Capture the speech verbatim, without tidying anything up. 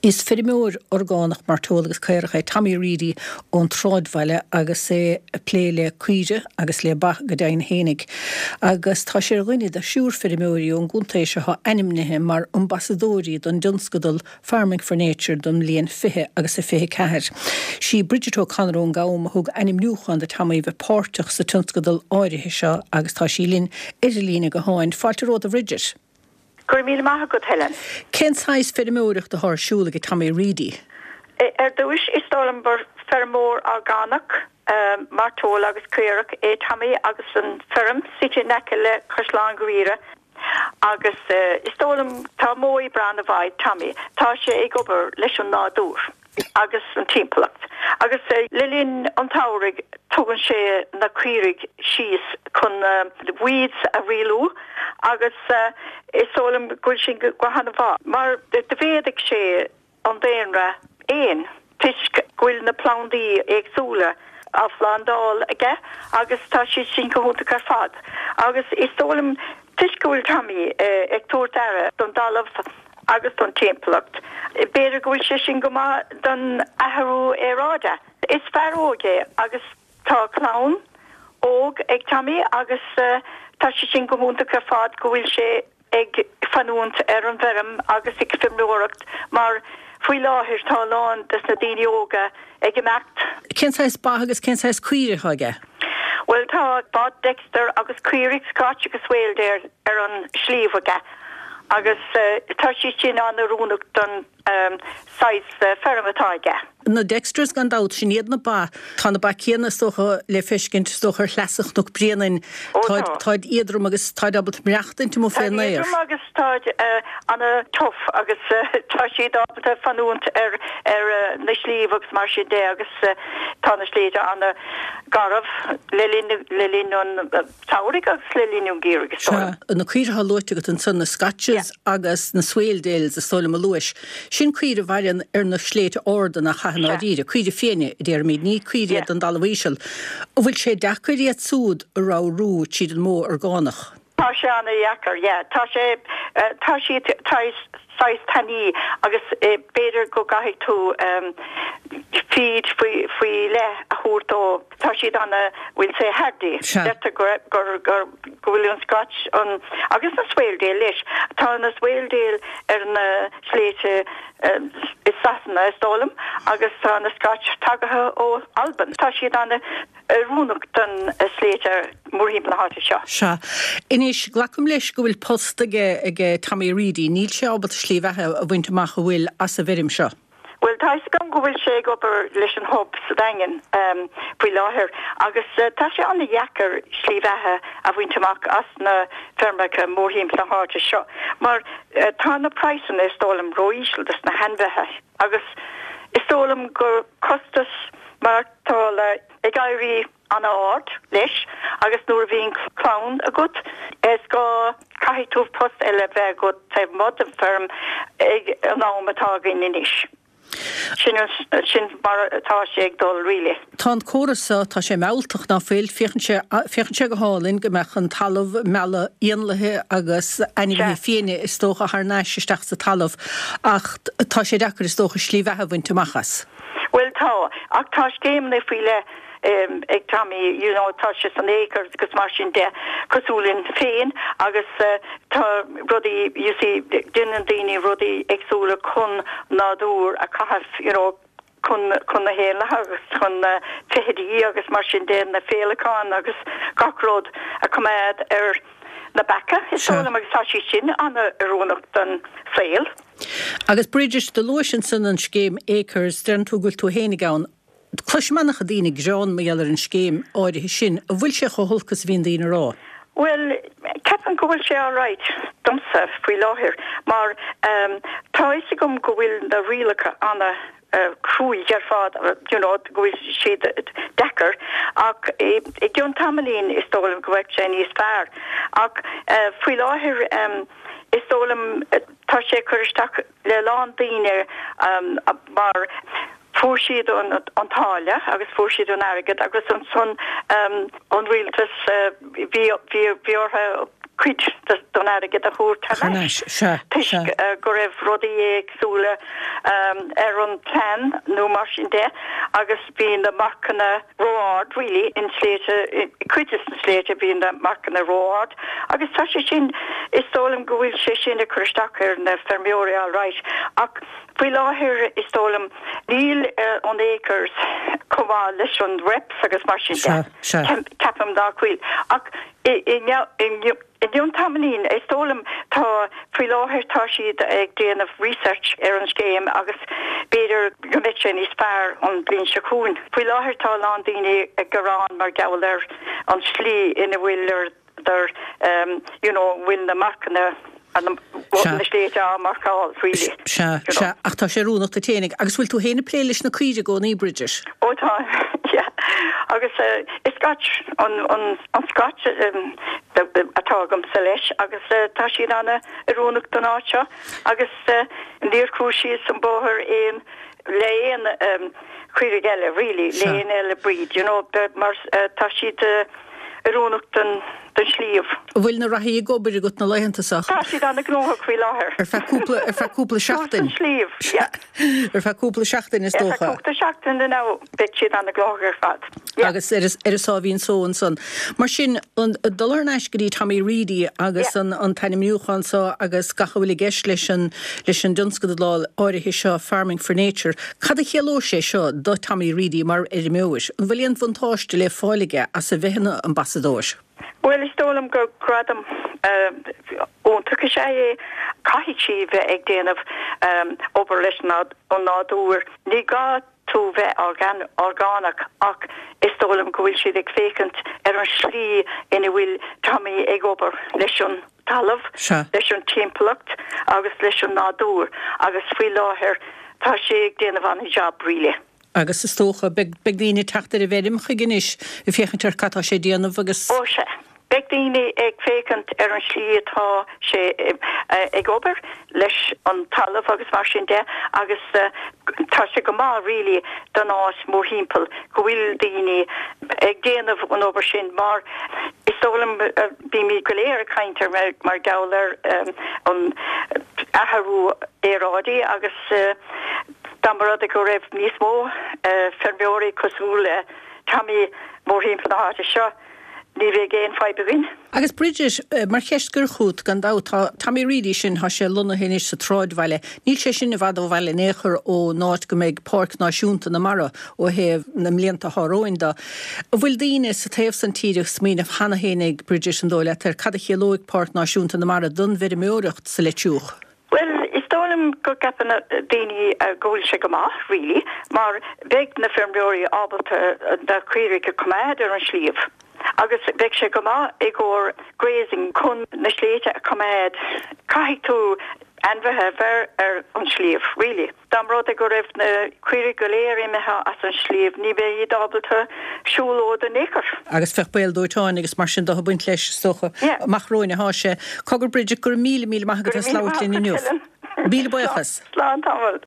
Is firmór orgánach martólagus caircha Tommy Reedy ón tráidhhaile agus é pléile cuide agus le bach go dain hénig. Agus tá sé rinne a siúr firmóí ón gúntéise ha animnithe mar ambassadórí don Dunscadal Farming for Nature don líon fihe agus a fihe ceir. Sí Bridget O'Connor ón gaum thug animnúchan de Tommy bheith párteach sa Dunscadal áirithe seo agus tá sí lín idirlína go háin fáilte ród a Bridget. Gur míle maithe go Helen. Cén sais firmóireach de thar go Tommy Reedy? Er dúis is dólam bar fermór orgánach, um, martóla agus cuireach é Tommy agus an ferm sítí nece le chuslán goíre agus uh, is dólam tá móí bran a bhaid Tommy, tá sé ag obair leis an nádúr agus an timpplacht. Agus uh, lilín an tárig tugann sé na cuirig síos chun uh, weeds a rialú agus uh, is ólam gúil sin go hanna bhá. Mar de bhéadach sé an déanra éon tuisc gúil na plandaí agsúla a Flandáil aige agus tá sé sin go húnta car fad. Agus is ólam tuisc gúil Tommy uh, ag túir dara don dalamh agus don timpplacht. Béidir gúil sé sin go má don aharú éráide. Is fearóge agus tá clown óg ag Tommy agus uh, tá sé sin go húnta car fad go bhfuil sé ag fanúnt ar an bherem agus ag firmóireacht mar faoi láthir tá lán des na daoine óga ag imeacht. Cén sais bach agus cén sais cuireach aige? Well tá bad Dexter agus cuireach Scotch agus Wéildéir ar an slíomh aige agus uh, tá sí sin an a rúnach don um, sais uh, fermatá aige. Na Dexters gan dát sin iad na ba tá na ba céanna socha le feiscint sochar hleasach nó brianain táid iadrum agus táid abalt mreachtain tú mó féin léir. Iadrum agus táid anna tof agus tá sí dábata fanúnt ar ar na slíomh agus mar sin dé agus tá na slíide anna garabh lelín an tárig agus lelín an gír agus tá. Na cuirecha lóite go an son na Scotches agus na Swaildales a sola a luis. Sin cuire bhairan ar na sléite ordan a chahanna ríre, cuire féine déir míid ní cuire an dalhíisiil. Bhfuil sé deachcuiríad súd a rá rú siad an mó orgánach? Tá sé anna dheachar, yeah. Tá sé tá sí táis sais taní agus béidir go gaithigh tú um, feed faoi le a thuairtó. Tá siad anna bhfuil sé hardaí. Deirte gur gur bhfuil an Scotch an agus na Swaildéil leis. Tá na Swaildéil ar na sléite um, is sasanna is dólam agus tá na Scotch tagatha ó Alban. Tá siad anna rúnach don sléite mórhíim na háte seo. Se. Inis glacum leis go bhfuil post aige ag Tommy Reedy, níl sé ábalt slíomhethe a bhaintach a bhfuil as a bhirim seo. Well, tá is gan go bhfuil sé gobar leis an hub sa daingen um, faoi láthir agus uh, tá sé anna dheachar slíomhethe a bhaintach as na fermacha mórhíim na háte seo. Mar uh, tá na praisan is dólam roiisiil dus na henbhethe agus is dólam gur costas mar tála ag airí an áard leis agus nuair bhíon clown a gut is go caithúh post eile bheith go taobh mod an ferm ag an ámatá gin inis. Sin sin mar tá sé ag dul rile. Tá córasa tá sé mealltach ná féil féchan sé go hálinn go meach an talamh mealla ionlathe agus ainmhí féine is tócha th náisisteach sa talamh ach tá sé dechar is tócha slíomhethe bhainte machchas. Well tá ach tá scéim na faoile Um, ag Tommy, you know, tá sé san écar agus mar sin de cosúlinn féin agus uh, tá rudí, you see, din an daoine rudí agsúla chun nádúr a caithh, you know, chun chun na héile agus chun na fehidí agus mar sin de na félaáin agus gachród a cumad ar na beca. Is sure. Agus tá sí sin anna arúnach don féil. Agus Bridget de Loishinson an scéim Acres den tú gúil tú hénig ann. Cluismannach a dtíine John méallar an scéim áirithe sin, a bhfuil sé go holcas bhíon daoine rá? Well, ceapan go bhfuil sé all right, domsa faoi láthir, mar um, tá is gom go bhfuil na rialacha anna uh, cruúi ar fád, you know, go bhfuil sé dechar, ach i dún tamlín is dólam go bhfuil sé níos fearr, ach uh, faoi láthir um, is dólam uh, tá sé chuiristeach le lán daoine um, mar fórsíad an táile agus fórsíad an agad agus an son an rialtas bhí ortha cuid don agad a chóir tuis go raibh rudaí éagsúla ar an plan nó mar sin de agus bíon na marcanna rád really in sléite cuidas na sléite bíon na marcanna rád agus tá sé sin is tólam go bhfuil sé sin a chuisteach ar na fermióra áráis ach bhí láthir is tólam níl an écars comá leis an reps agus mar sin de capam dá chuil ach in dion tamlín is tólam tá frí láthir tá siad ag déanamh research ar an scéim agus beidir gomit sin is fearr an blin seún. Frí láthir tá lán daoine ag gorán mar gaall ar an slí ina bhfuil ar um, you know, bhfuil na marcanna an na stéite á marcáil really. Se se ach tá sé rúnach a ténig agus bhfuil tú héna pléiles na cuide go ní British. Ó tá yeah. agus uh, is Scotch an an an Scotch um, atágam sa leis agus uh, tá si anna a rúnach don áte agus uh, níor cúsí san bóthir éon léon um, chuir geile really léon eile bríd you know mar uh, tá siad uh, a rúnach don den slíomh. Bhfuil na rathí gobar go na leihantasach. Tá siad anna gnótha chuí láthair. Ar feúpla ar feúpla seachtain. Slíomh, ja. Ar feúpla seachtain is dócha. Ar feúpla seachtain den ná bit siad anna glóthar fad. Agus ar ar sábhín sóan son. Mar sin an dullar neis go dtí Tommy Reedy agus an an taine miúchan sa agus gacha bhfuil gceist leis an leis an dunscad lá áirithe seo Farming for Nature. Cad a chéaló sé seo do Tommy Reedy mar ar miúis. An bhfuil an bhantáiste le fáilige as a bheithena ambassadóis. Well, is tólam go gradam ón tucha sé é caithí bheith ag déanamh obair leis an nádúr. Ní gá tú bheith orgánach ach is tólam go bhfuil siad ag fécant ar an slí ina bhfuil Tommy ag obair leis an talamh, leis an timpeallacht agus leis an nádúr agus faoi láthair tá sé ag déanamh an job really. Agus is tócha beg daoine teachtar a bhéidim chu gnis i féchantar catá sé déanamh agus. Ó sé. Beg daoine ag fécant ar an slí atá sé ag obair leis an talamh agus mar sin de agus tá sé go má really don áis mór hímpel go bhfuil daoine ag déanamh an obair sin mar is tólam bí mí go léir a caintear mar gaall an athrú éráidí agus Dambarad go raibh níos mó fermióra cosúla Tommy mór hímpel na háte seo. Ní bheith géin fáibhín. Agus British mar cheist gur chuút gan dátá Tommy Reedy sin ha sé luna hénis sa tráidhile. Níl sé sin a bhd ó bhile néchar ó náit go méid Park Náisiúnta na mara ó heh na mblianta háróinda. Bhfuil daoine sa taobh san tíireach smíanamh hana hénig British an dóile tar cad a chéalóig Park Náisiúnta na mara dun bheidir méoireacht sa le tiúch. Well, is tólam go gapan daoine ggóil sé go maith, really, mar beag na fermióra ábalta na cuireadh go cumáid ar an slíomh. Agus beag sé go maith ag ór grazing chun na sléite a cumáid caithfidh tú anmhethe bhar ar an slíomh, really. Damrád ag go raibh na cuireadh go léir imethe as an slíomh ní bheith iad ábalta siúlód an écar. Agus fech béal dúirtáin agus mar sin do buint leis socha machróine há sé cogur Bridget gur míle míle maithagad a sláirlín inniuh. Bíle buchas. Slán tamil.